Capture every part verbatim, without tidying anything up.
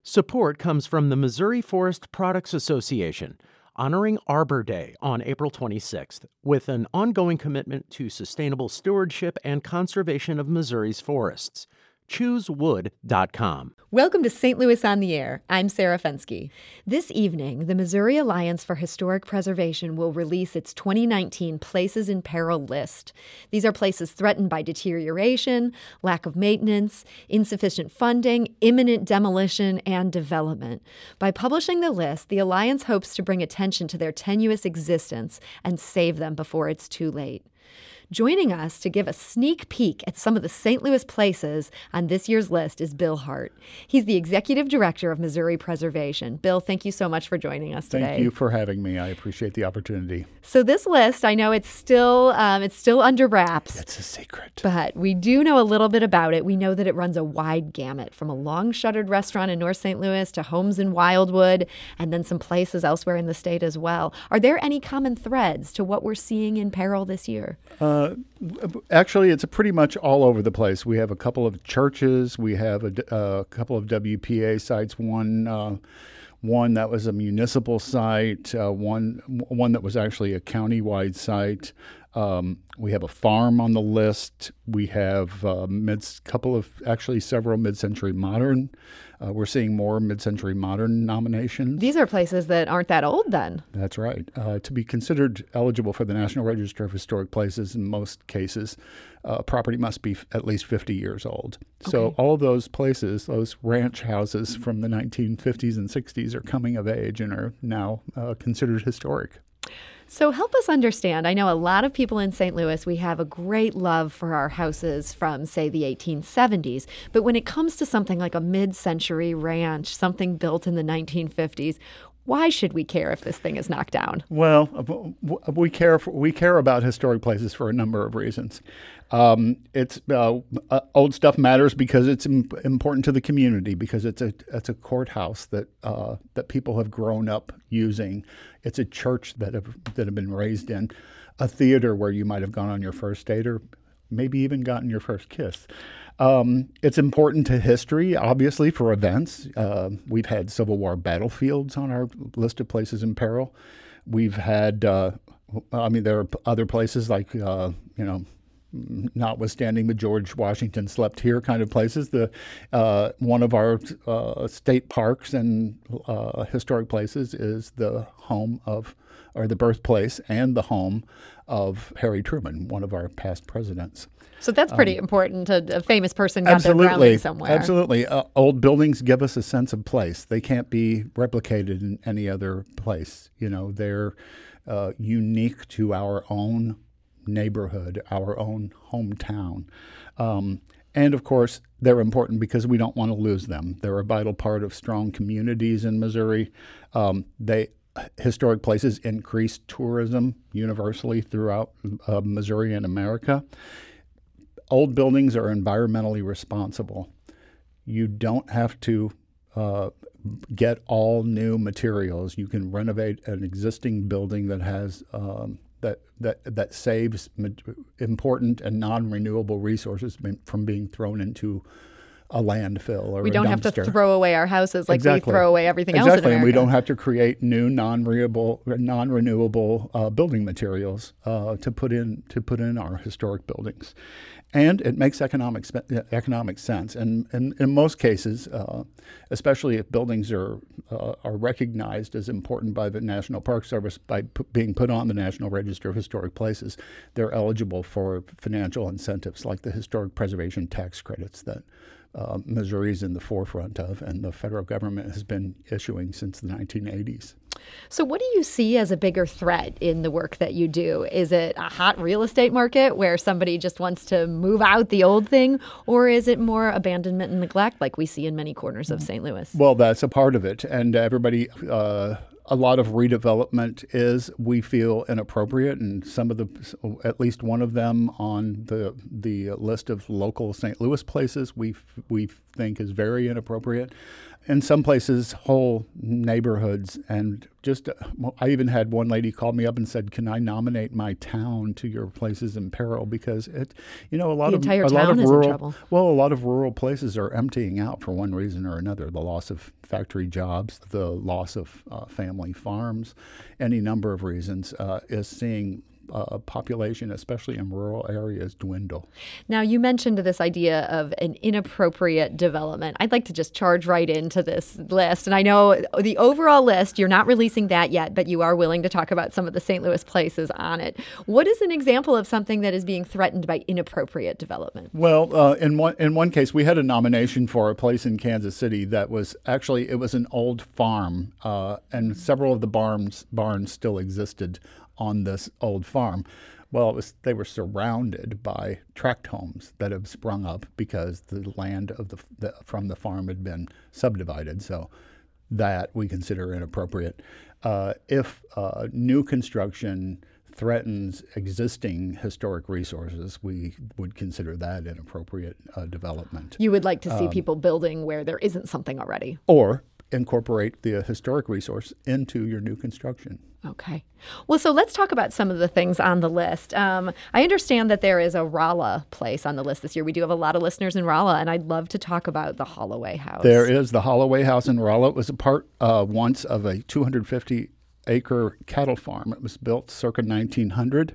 Support comes from the Missouri Forest Products Association, honoring Arbor Day on April twenty-sixth, with an ongoing commitment to sustainable stewardship and conservation of Missouri's forests. choose wood dot com. Welcome to Saint Louis on the Air. I'm Sarah Fensky. This evening, the Missouri Alliance for Historic Preservation will release its twenty nineteen Places in Peril list. These are places threatened by deterioration, lack of maintenance, insufficient funding, imminent demolition, and development. By publishing the list, the Alliance hopes to bring attention to their tenuous existence and save them before it's too late. Joining us to give a sneak peek at some of the Saint Louis places on this year's list is Bill Hart. He's the Executive Director of Missouri Preservation. Bill, thank you so much for joining us today. Thank you for having me. I appreciate the opportunity. So this list, I know it's still um, it's still under wraps. It's a secret. But we do know a little bit about it. We know that it runs a wide gamut, from a long-shuttered restaurant in North Saint Louis to homes in Wildwood, and then some places elsewhere in the state as well. Are there any common threads to what we're seeing in peril this year? Uh, Actually, it's pretty much all over the place. We have a couple of churches. We have a, a couple of W P A sites. One, uh, one that was a municipal site. Uh, one, one that was actually a county-wide site. Um, we have a farm on the list. We have a mid, couple of actually several mid-century modern. Uh, we're seeing more mid-century modern nominations. These are places that aren't that old then. That's right. Uh, to be considered eligible for the National Register of Historic Places, in most cases, uh, property must be f- at least fifty years old. Okay. So all of those places, those ranch houses from the nineteen fifties and sixties are coming of age and are now uh, considered historic. So help us understand. I know a lot of people in Saint Louis, we have a great love for our houses from, say, the eighteen seventies. But when it comes to something like a mid-century ranch, something built in the nineteen fifties, why should we care if this thing is knocked down? Well, we care for, we care about historic places for a number of reasons. Um, it's uh, uh, old stuff matters because it's im- important to the community, because it's a it's a courthouse that uh, that people have grown up using. It's a church that have that have been raised in, a theater where you might have gone on your first date or maybe even gotten your first kiss. Um, it's important to history, obviously, for events. Uh, we've had Civil War battlefields on our list of places in peril. We've had, uh, I mean, there are other places like, uh, you know, notwithstanding the George Washington slept here kind of places. The uh, one of our uh, state parks and uh, historic places is the home of, or the birthplace and the home of Harry Truman, one of our past presidents. So that's pretty um, important. A, a famous person got absolutely, their grounding somewhere. Absolutely. Uh, old buildings give us a sense of place. They can't be replicated in any other place. You know, they're uh, unique to our own neighborhood, our own hometown. Um, and of course, they're important because we don't want to lose them. They're a vital part of strong communities in Missouri. Um, they historic places increase tourism universally throughout uh, Missouri and America. Old buildings are environmentally responsible. You don't have to uh, get all new materials. You can renovate an existing building that has um, that that that saves important and non-renewable resources from being thrown into a landfill or we don't a have to dumpster. throw away our houses like exactly. we throw away everything exactly. else in America. And we don't have to create new non-renewable non-renewable uh, building materials uh, to put in to put in our historic buildings. And it makes economic economic sense. And, and in most cases, uh, especially if buildings are uh, are recognized as important by the National Park Service by p- being put on the National Register of Historic Places, they're eligible for financial incentives like the historic preservation tax credits that uh, Missouri's in the forefront of, and the federal government has been issuing since the nineteen eighties. So what do you see as a bigger threat in the work that you do? Is it a hot real estate market where somebody just wants to move out the old thing? Or is it more abandonment and neglect like we see in many corners of Saint Louis? Well, that's a part of it. And everybody, uh, a lot of redevelopment is, we feel, inappropriate. And some of the, at least one of them on the the list of local Saint Louis places we we think is very inappropriate. in some places, whole neighborhoods. And just, uh, well, I even had one lady call me up and said, "Can I nominate my town to your places in peril?" Because it, you know, a lot The of entire a lot town of is in rural, trouble. well, a lot of rural places are emptying out for one reason or another: the loss of factory jobs, the loss of uh, family farms, any number of reasons uh, is seeing Uh, population, especially in rural areas, dwindle. Now, you mentioned this idea of an inappropriate development. I'd like to just charge right into this list. And I know the overall list, you're not releasing that yet, but you are willing to talk about some of the Saint Louis places on it. What is an example of something that is being threatened by inappropriate development? Well, uh, in one in one case, we had a nomination for a place in Kansas City that was actually, it was an old farm, uh, and several of the barns barns still existed on this old farm. Well, it was, they were surrounded by tract homes that have sprung up because the land of the, the from the farm had been subdivided. So that we consider inappropriate. Uh, if uh, new construction threatens existing historic resources, we would consider that inappropriate uh, development. You would like to see um, people building where there isn't something already. Or incorporate the historic resource into your new construction. Okay. Well, so let's talk about some of the things on the list. Um, I understand that there is a Rolla place on the list this year. We do have a lot of listeners in Rolla, and I'd love to talk about the Holloway House. There is the Holloway House in Rolla. It was a part uh, once of a two hundred fifty acre cattle farm. It was built circa nineteen hundred.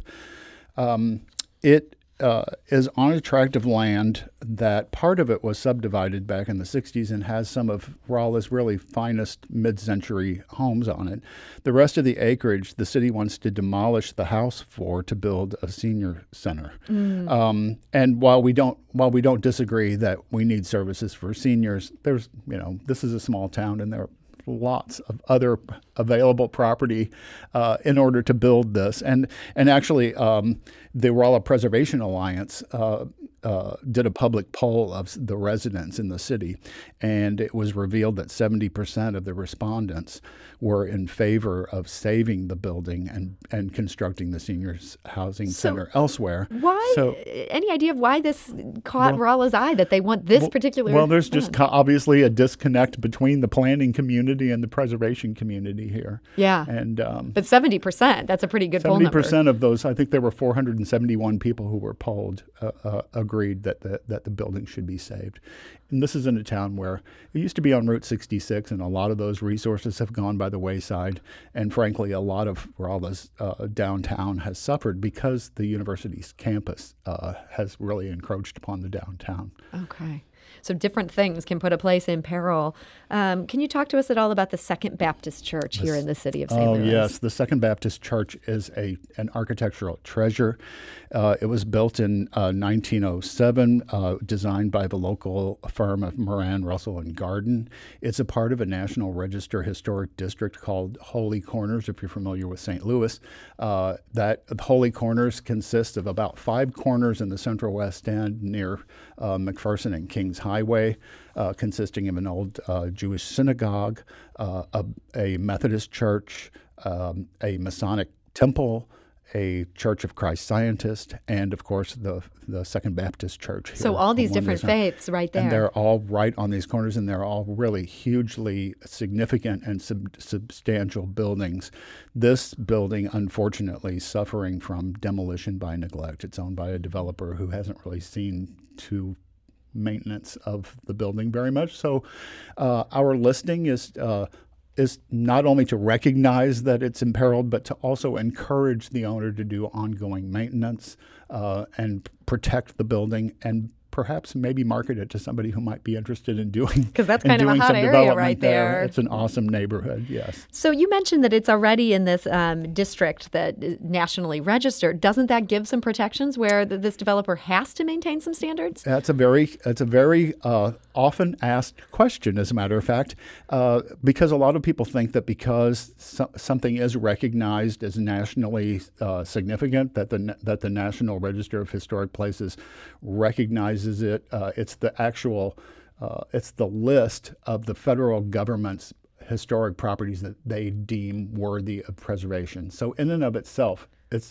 Um, it uh, is on a tract of land that part of it was subdivided back in the sixties and has some of Rolla's really finest mid-century homes on it. The rest of the acreage, the city wants to demolish the house for to build a senior center. Mm. Um, and while we don't while we don't disagree that we need services for seniors, there's you know this is a small town and there are lots of other available property uh, in order to build this. And and actually, um, the Rolla Preservation Alliance uh, uh, did a public poll of the residents in the city, and it was revealed that seventy percent of the respondents were in favor of saving the building and, and constructing the seniors housing so center elsewhere. Why? So, any idea of why this caught well, Rolla's eye, that they want this well, particular? Well, there's land? just co- obviously a disconnect between the planning community and the preservation community here. Yeah. And um, but seventy percent, that's a pretty good poll number. seventy percent of those, I think there were four hundred seventy-one people who were polled, uh, uh, agreed that the, that the building should be saved. And this is in a town where it used to be on Route sixty-six, and a lot of those resources have gone by the wayside. And frankly, a lot of Rolla's uh, downtown has suffered because the university's campus uh, has really encroached upon the downtown. Okay. So different things can put a place in peril. Um, can you talk to us at all about the Second Baptist Church here in the city of Saint Oh, Louis? yes. The Second Baptist Church is a an architectural treasure. Uh, it was built in uh, nineteen oh seven, uh, designed by the local firm of Moran, Russell and Garden. It's a part of a National Register historic district called Holy Corners, if you're familiar with Saint Louis. Uh, that Holy Corners consists of about five corners in the Central West End near uh, McPherson and Kings Highway, uh, consisting of an old uh, Jewish synagogue, uh, a, a Methodist church, um, a Masonic temple, a Church of Christ Scientist, and of course the the Second Baptist Church. Here So all these different faiths right there. And they're all right on these corners, and they're all really hugely significant and sub- substantial buildings. This building, unfortunately, suffering from demolition by neglect. It's owned by a developer who hasn't really seen to maintenance of the building very much. So uh, our listing is uh, is not only to recognize that it's imperiled, but to also encourage the owner to do ongoing maintenance uh, and protect the building and perhaps maybe market it to somebody who might be interested in doing because that's kind of a hot area right there. there. It's an awesome neighborhood, yes. So you mentioned that it's already in this um, district that is nationally registered. Doesn't that give some protections where th- this developer has to maintain some standards? That's a very that's a very uh, often asked question, as a matter of fact, uh, because a lot of people think that because so- something is recognized as nationally uh, significant, that the that the National Register of Historic Places recognizes it. Uh, it's the actual, uh, it's the list of the federal government's historic properties that they deem worthy of preservation. So in and of itself, it's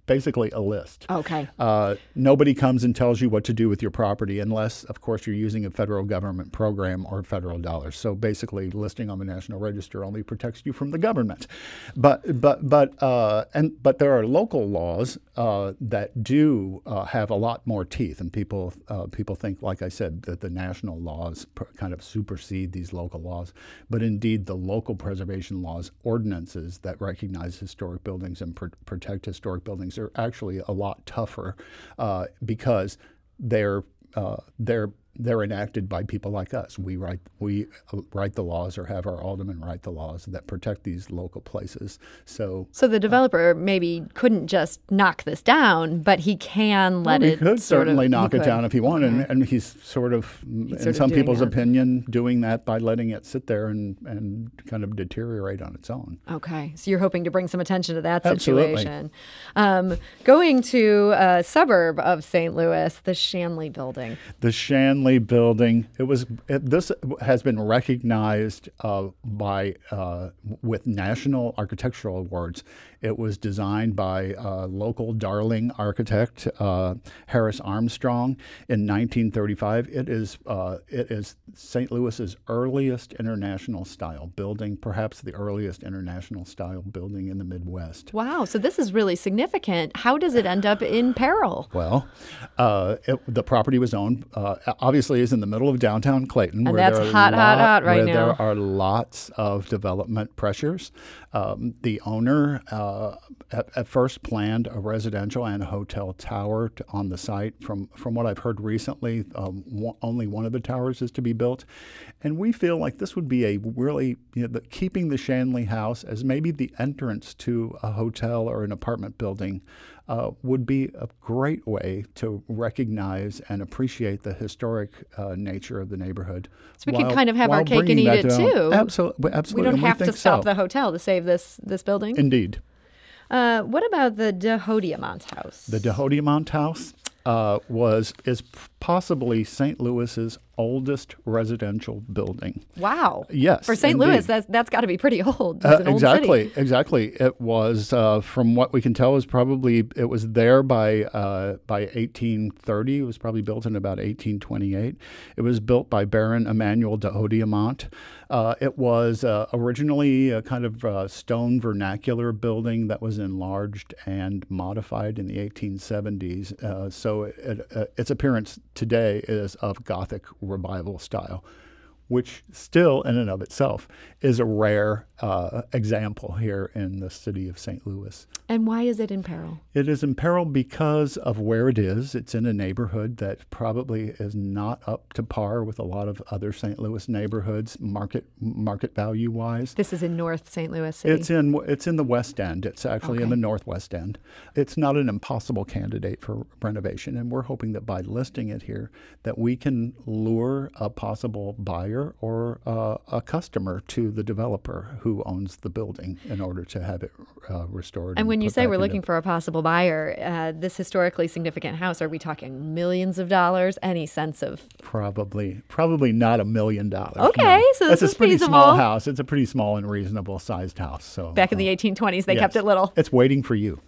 basically a list. Okay. Uh, nobody comes and tells you what to do with your property unless, of course, you're using a federal government program or federal dollars. So basically, listing on the National Register only protects you from the government. But but but uh, and but there are local laws uh, that do uh, have a lot more teeth, and people uh, people think, like I said, that the national laws pr- kind of supersede these local laws. But indeed, the local preservation laws, ordinances that recognize historic buildings and pr- protect historic buildings are actually a lot tougher uh, because they're uh, they're they're enacted by people like us. We write we write the laws, or have our aldermen write the laws that protect these local places. So, so the developer maybe couldn't just knock this down, but he can let well, it. He could sort certainly of, knock he it could. down if he wanted, Okay. and, and he's sort of, He's in sort of some doing people's that. opinion, doing that by letting it sit there and and kind of deteriorate on its own. Okay, so you're hoping to bring some attention to that Absolutely. situation. Um, going to a suburb of Saint Louis, the Shanley Building. The Shanley Building. It was. It, this has been recognized uh, by uh, with national architectural awards. It was designed by uh, local Darling architect uh, Harris Armstrong in nineteen thirty-five. It is uh, it is Saint Louis's earliest international style building, perhaps the earliest international style building in the Midwest. Wow, so this is really significant. How does it end up in peril? Well, uh, it, the property was owned, uh, obviously, is in the middle of downtown Clayton. And where that's there are hot, hot, lot- hot right where now. There are lots of development pressures. Um, the owner uh, at, at first planned a residential and a hotel tower to, on the site. From from what I've heard recently, um, one, only one of the towers is to be built. And we feel like this would be a really, you know, the, keeping the Shanley House as maybe the entrance to a hotel or an apartment building uh, would be a great way to recognize and appreciate the historic uh, nature of the neighborhood. So we could while- kind of have our while cake and bringing eat that it down. too. Absolutely, absolutely. We don't and have to think stop so. the hotel to save this this building. Indeed. Uh, what about the de Hodiamont House? The de Hodiamont House uh, was is possibly Saint Louis's oldest residential building. Wow. Yes, For Saint indeed. Louis, that's that's got to be pretty old. It's Uh, an old exactly, city. exactly. It was, uh, from what we can tell, is probably it was there by uh, by eighteen thirty. It was probably built in about eighteen twenty-eight. It was built by Baron Emmanuel de Hodiamont. Uh, it was uh, originally a kind of uh, stone vernacular building that was enlarged and modified in the eighteen seventies. Uh, so it, it, uh, its appearance today is of Gothic revival style, which still in and of itself is a rare uh, example here in the city of Saint Louis. And why is it in peril? It is in peril because of where it is. It's in a neighborhood that probably is not up to par with a lot of other Saint Louis neighborhoods, market market value wise. This is in North Saint Louis City. It's in it's in the West End. It's actually in Okay. the Northwest End. It's not an impossible candidate for renovation, and we're hoping that by listing it here, that we can lure a possible buyer or uh, a customer to the developer who owns the building in order to have it uh, restored. And when you put say back we're into- looking for a possible buyer, uh, this historically significant house, are we talking millions of dollars? Any sense of? Probably, probably not a million dollars. Okay, no. so it's this a is pretty small feasible. house. It's a pretty small and reasonable sized house. So Back in uh, the eighteen twenties, they yes. kept it little. It's waiting for you.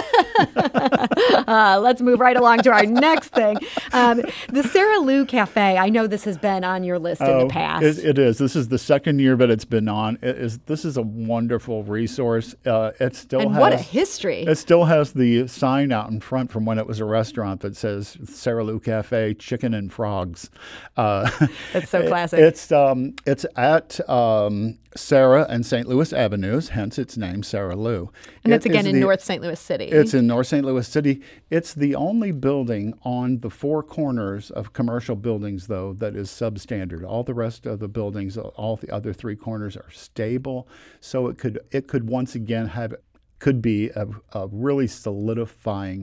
Uh, let's move right along to our next thing. Um, the Sarah Lou Cafe. I know this has been on your list in Oh, the past. It, it is. This is the second year that it's been on. It is. This is a wonderful resource. Uh, it still and has. what a history. It still has the sign out in front from when it was a restaurant that says Sarah Lou Cafe, Chicken and Frogs. Uh, That's so it- classic. It's um, it's at um, Sarah and Saint Louis Avenues, hence its name, Sarah Lou. and that's It again is in the- North Saint Louis City. It's in North Saint Louis City. It's the only building on the four corners of commercial buildings, though, that is substandard. All the rest of the buildings, all the other three corners are stable. So it could it could once again have could be a, a really solidifying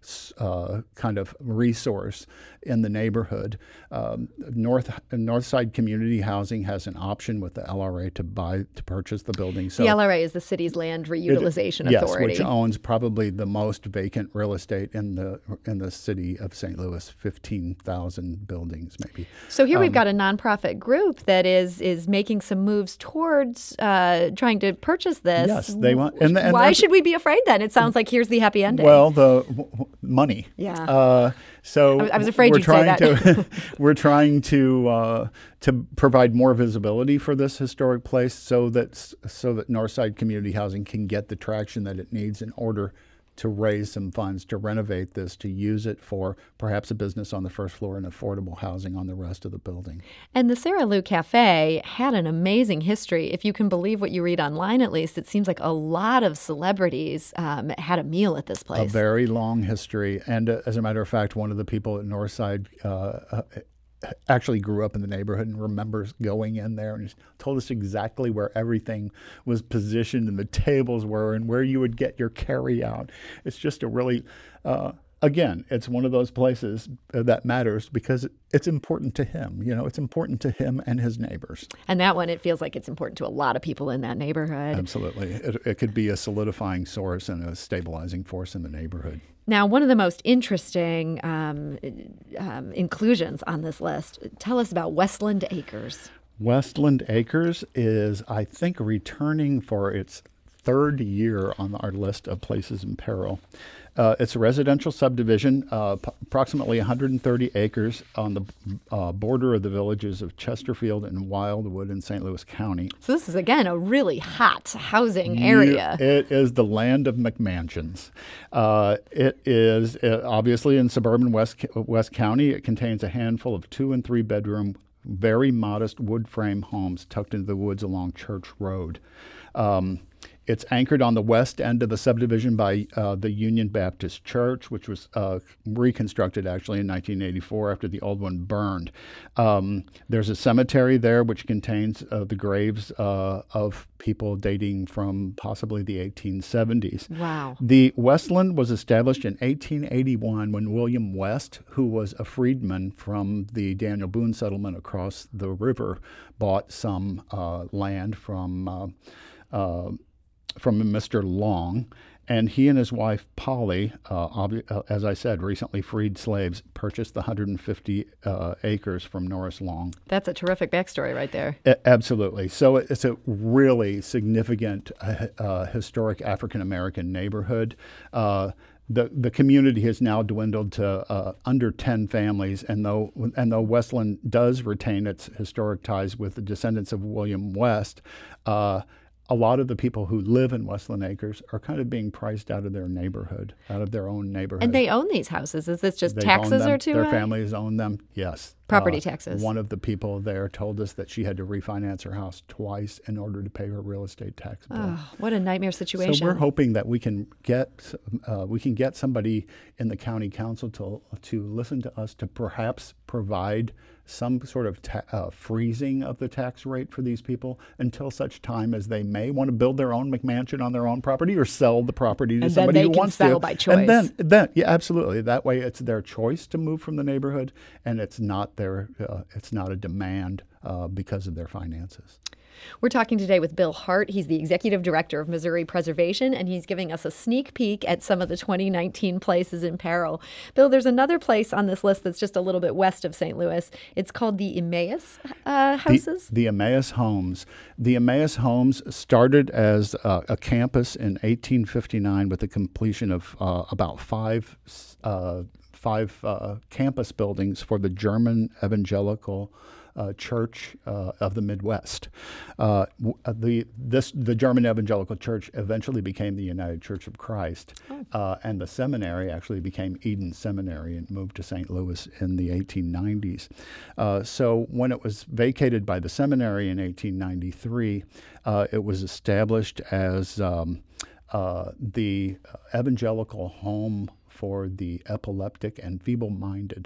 uh, kind of resource in the neighborhood. Um, North Northside Community Housing has an option with the L R A to buy to purchase the building. So the L R A is the city's land reutilization it, yes, authority, which owns probably the most vacant real estate in the in the city of Saint Louis, fifteen thousand buildings maybe. So here um, we've got a nonprofit group that is is making some moves towards uh, trying to purchase this. Yes, they want. And, and Why should we be afraid then? It sounds like here's the happy ending. Well, the w- w- money. Yeah. Uh, so I, I was afraid we're you'd trying say that. to we're trying to uh, to provide more visibility for this historic place, so that so that Northside Community Housing can get the traction that it needs in order to raise some funds to renovate this, to use it for perhaps a business on the first floor and affordable housing on the rest of the building. And the Sarah Lou Cafe had an amazing history. If you can believe what you read online, at least, it seems like a lot of celebrities um, had a meal at this place. A very long history. And uh, as a matter of fact, one of the people at Northside uh, uh, actually grew up in the neighborhood and remembers going in there, and told us exactly where everything was positioned and the tables were and where you would get your carry out. It's just a really, uh, again, it's one of those places that matters because it's important to him. You know, it's important to him and his neighbors. And that one, it feels like it's important to a lot of people in that neighborhood. Absolutely. It, it could be a solidifying source and a stabilizing force in the neighborhood. Now, one of the most interesting um, um, inclusions on this list, tell us about Westland Acres. Westland Acres is, I think, returning for its third year on our list of places in peril. Uh, it's a residential subdivision, uh, p- approximately one hundred thirty acres on the uh, border of the villages of Chesterfield and Wildwood in Saint Louis County. So this is, again, a really hot housing area. You, it is the land of McMansions. Uh, it is uh, obviously in suburban West, West County. It contains a handful of two and three bedroom, very modest wood frame homes tucked into the woods along Church Road. Um, It's anchored on the west end of the subdivision by uh, the Union Baptist Church, which was uh, reconstructed actually in nineteen eighty-four after the old one burned. Um, there's a cemetery there which contains uh, the graves uh, of people dating from possibly the eighteen seventies. Wow. The Westland was established in eighteen eighty-one when William West, who was a freedman from the Daniel Boone settlement across the river, bought some uh, land from uh, uh, from Mister Long, and he and his wife Polly, uh, ob- uh, as I said, recently freed slaves, purchased the one hundred fifty uh, acres from Norris Long. That's a terrific backstory right there. A- absolutely. So it's a really significant uh, uh, historic African American neighborhood. Uh, The the community has now dwindled to uh, under ten families, and though and though Westland does retain its historic ties with the descendants of William West, uh, a lot of the people who live in Westland Acres are kind of being priced out of their neighborhood, out of their own neighborhood. And they own these houses. Is this just They've taxes owned them. or too Their high? families own them, yes. Property Uh, taxes. One of the people there told us that she had to refinance her house twice in order to pay her real estate tax bill. Oh, what a nightmare situation. So we're hoping that we can get uh, we can get somebody in the county council to to listen to us to perhaps provide some sort of ta- uh, freezing of the tax rate for these people until such time as they may want to build their own McMansion on their own property or sell the property to And then somebody they who can wants sell to. by choice. And then, then, yeah, absolutely. That way, it's their choice to move from the neighborhood, and it's not their uh, it's not a demand uh, because of their finances. We're talking today with Bill Hart. He's the executive director of Missouri Preservation, and he's giving us a sneak peek at some of the twenty nineteen places in peril. Bill, there's another place on this list that's just a little bit west of Saint Louis. It's called the Emmaus uh, Houses. The, the Emmaus Homes. The Emmaus Homes started as uh, a campus in eighteen fifty-nine with the completion of uh, about five uh, five uh, campus buildings for the German Evangelical Uh, Church uh, of the Midwest. Uh, w- the this the German Evangelical Church eventually became the United Church of Christ, Oh. uh, and the seminary actually became Eden Seminary and moved to Saint Louis in the eighteen nineties. Uh, so when it was vacated by the seminary in eighteen ninety-three, uh, it was established as um, uh, the evangelical home for the epileptic and feeble-minded.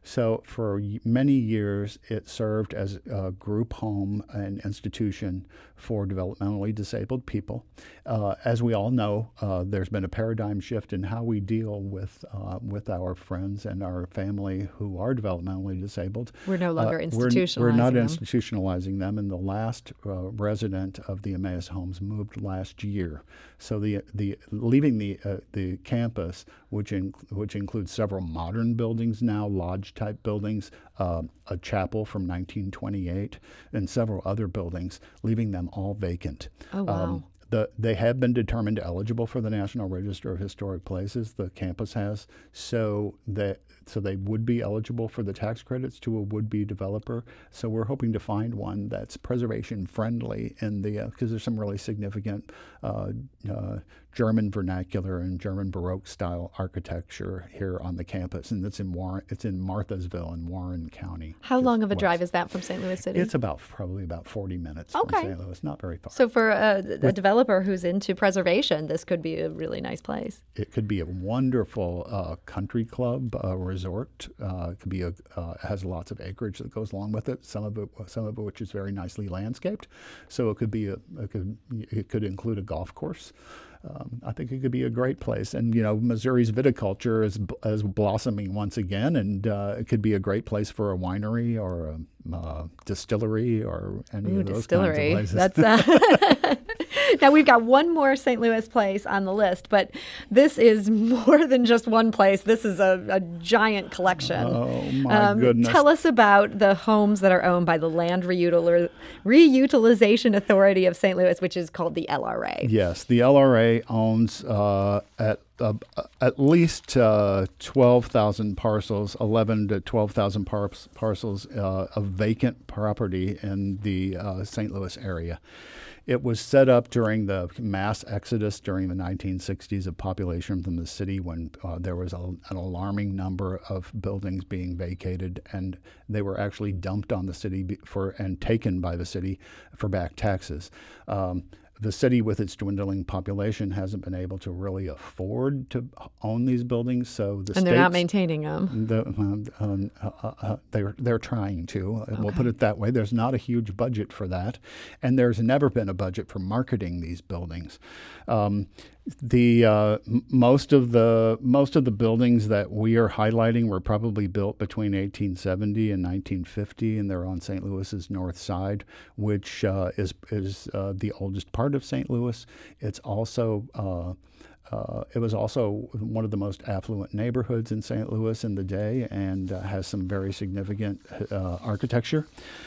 So for y- many years, it served as a group home and institution for developmentally disabled people. Uh, as we all know, uh, there's been a paradigm shift in how we deal with uh, with our friends and our family who are developmentally disabled. We're no longer Uh, institutionalizing we're, we're not them. institutionalizing them, and the last uh, resident of the Emmaus Homes moved last year. So the the leaving the uh, the campus, which in, which includes several modern buildings now, lodge type buildings, uh, a chapel from nineteen twenty-eight, and several other buildings, leaving them all vacant. Oh, wow. Um, the, they have been determined eligible for the National Register of Historic Places. The campus has, so that so they would be eligible for the tax credits to a would-be developer. So we're hoping to find one that's preservation friendly in the because uh, there's some really significant uh, uh, German vernacular and German Baroque style architecture here on the campus, and it's in Warren. It's in Marthasville in Warren County. How long of a west. drive is that from Saint Louis City? It's about probably about forty minutes Okay. from Saint Louis. Not very far. So for a, a developer who's into preservation, this could be a really nice place. It could be a wonderful uh, country club uh, resort. Uh, it could be a uh, has lots of acreage that goes along with it. Some of it, some of it which is very nicely landscaped. So it could be a it could it could include a golf course. Um, I think it could be a great place, and you know, Missouri's viticulture is is blossoming once again, and uh, it could be a great place for a winery or a uh, distillery or any Ooh, of those distillery. kinds of places. That's uh, now we've got one more Saint Louis place on the list, but this is more than just one place. This is a, a giant collection. Oh my goodness! Tell us about the homes that are owned by the Land Reutil- Reutilization Authority of Saint Louis, which is called the L R A. Yes, the L R A owns uh, at uh, at least uh, twelve thousand parcels, eleven to twelve thousand par- parcels uh, of vacant property in the uh, Saint Louis area. It was set up during the mass exodus during the nineteen sixties of population from the city when uh, there was a, an alarming number of buildings being vacated, and they were actually dumped on the city for and taken by the city for back taxes. Um, The city, with its dwindling population, hasn't been able to really afford to own these buildings, so the And they're not states- maintaining them. the, um, um, uh, uh, they're they're trying to. Okay. We'll put it that way. There's not a huge budget for that, and there's never been a budget for marketing these buildings. Um, the uh, m- most of the most of the buildings that we are highlighting were probably built between eighteen seventy and nineteen fifty, and they're on Saint Louis's north side, which uh, is is uh, the oldest part of Saint Louis. It's also uh, Uh, it was also one of the most affluent neighborhoods in Saint Louis in the day, and uh, has some very significant uh, architecture.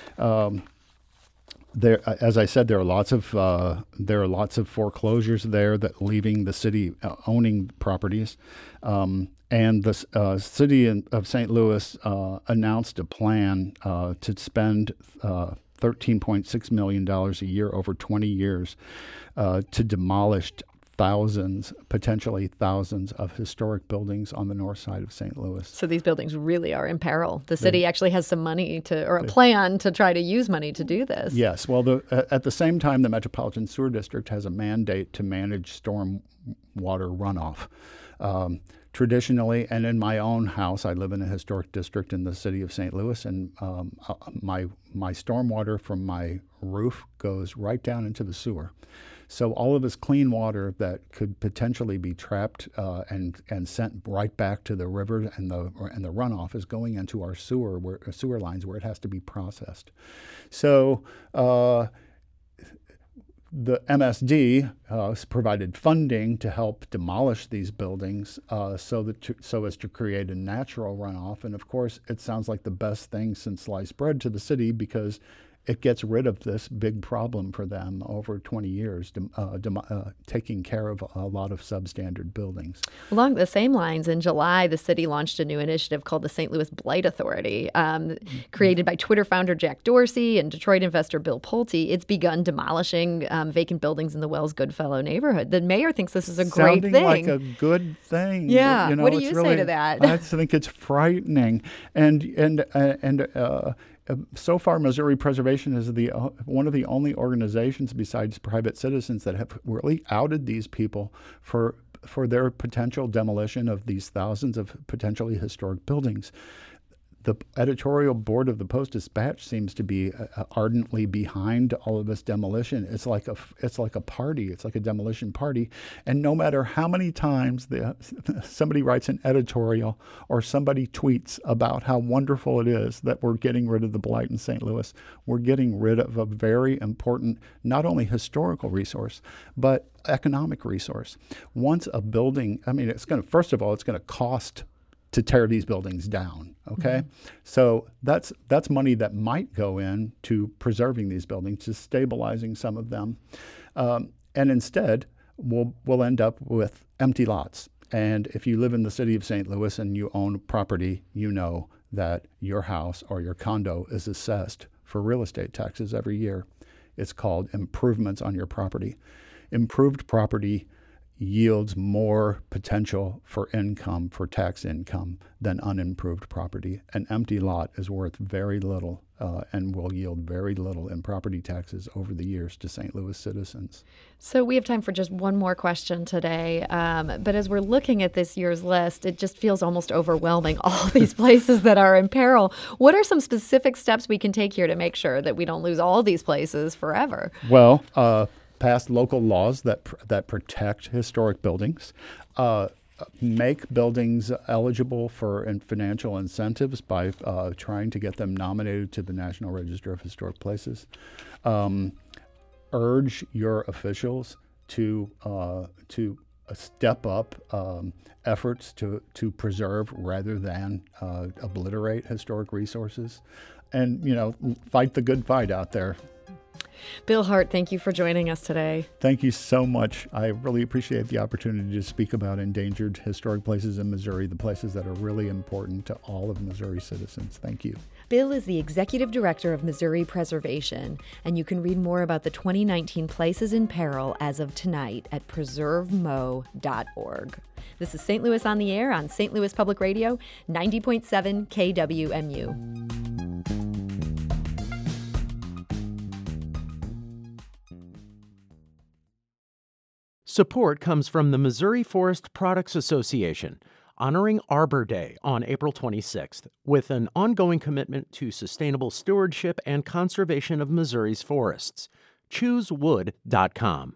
Um, there, as I said, there are lots of uh, there are lots of foreclosures there that leaving the city uh, owning properties. Um, And the uh, city in, of Saint Louis uh, announced a plan uh, to spend uh, thirteen point six million dollars a year over twenty years uh, to demolish thousands, potentially thousands of historic buildings on the north side of Saint Louis. So these buildings really are in peril. The city they, actually has some money to, or a plan to try to use money to do this. Yes. Well, the, uh, at the same time, the Metropolitan Sewer District has a mandate to manage storm water runoff. Um, Traditionally, and in my own house, I live in a historic district in the city of Saint Louis, and um, uh, my my stormwater from my roof goes right down into the sewer. So all of this clean water that could potentially be trapped uh, and and sent right back to the river and the and the runoff is going into our sewer where uh, sewer lines where it has to be processed. So. Uh, The M S D uh, provided funding to help demolish these buildings uh, so that to, so as to create a natural runoff. And of course, it sounds like the best thing since sliced bread to the city because it gets rid of this big problem for them over twenty years, uh, dem- uh, taking care of a lot of substandard buildings. Along the same lines, in July, the city launched a new initiative called the Saint Louis Blight Authority, um, created by Twitter founder Jack Dorsey and Detroit investor Bill Pulte. It's begun demolishing um, vacant buildings in the Wells Goodfellow neighborhood. The mayor thinks this is a great Sounding thing. like a good thing. Yeah. You know, what do it's you really, say to that? I think it's frightening. And, and, uh, and, uh, Uh, so far, Missouri Preservation is the uh, one of the only organizations besides private citizens that have really outed these people for for their potential demolition of these thousands of potentially historic buildings. the editorial board of the Post-Dispatch seems to be uh, ardently behind all of this demolition. It's like a it's like a party. It's like a demolition party. And no matter how many times the, somebody writes an editorial or somebody tweets about how wonderful it is that we're getting rid of the blight in Saint Louis, we're getting rid of a very important, not only historical resource, but economic resource. Once a building, I mean, it's going to, first of all, it's going to cost to tear these buildings down, okay? Mm-hmm. So that's that's money that might go in to preserving these buildings, to stabilizing some of them. Um, and instead, we'll, we'll end up with empty lots. And if you live in the city of Saint Louis and you own property, you know that your house or your condo is assessed for real estate taxes every year. It's called improvements on your property. Improved property yields more potential for income, for tax income, than unimproved property. An empty lot is worth very little uh, and will yield very little in property taxes over the years to Saint Louis citizens. So we have time for just one more question today. Um, but as we're looking at this year's list, it just feels almost overwhelming, all these places that are in peril. What are some specific steps we can take here to make sure that we don't lose all these places forever? Well, uh, pass local laws that pr- that protect historic buildings, uh, make buildings eligible for in financial incentives by uh, trying to get them nominated to the National Register of Historic Places. Um, urge your officials to uh, to uh, step up um, efforts to to preserve rather than uh, obliterate historic resources, and you know, fight the good fight out there. Bill Hart, thank you for joining us today. Thank you so much. I really appreciate the opportunity to speak about endangered historic places in Missouri, the places that are really important to all of Missouri citizens. Thank you. Bill is the Executive Director of Missouri Preservation, and you can read more about the twenty nineteen Places in Peril as of tonight at preserve mo dot org. This is Saint Louis on the Air on Saint Louis Public Radio, ninety point seven K W M U. Support comes from the Missouri Forest Products Association, honoring Arbor Day on April twenty-sixth, with an ongoing commitment to sustainable stewardship and conservation of Missouri's forests. choose wood dot com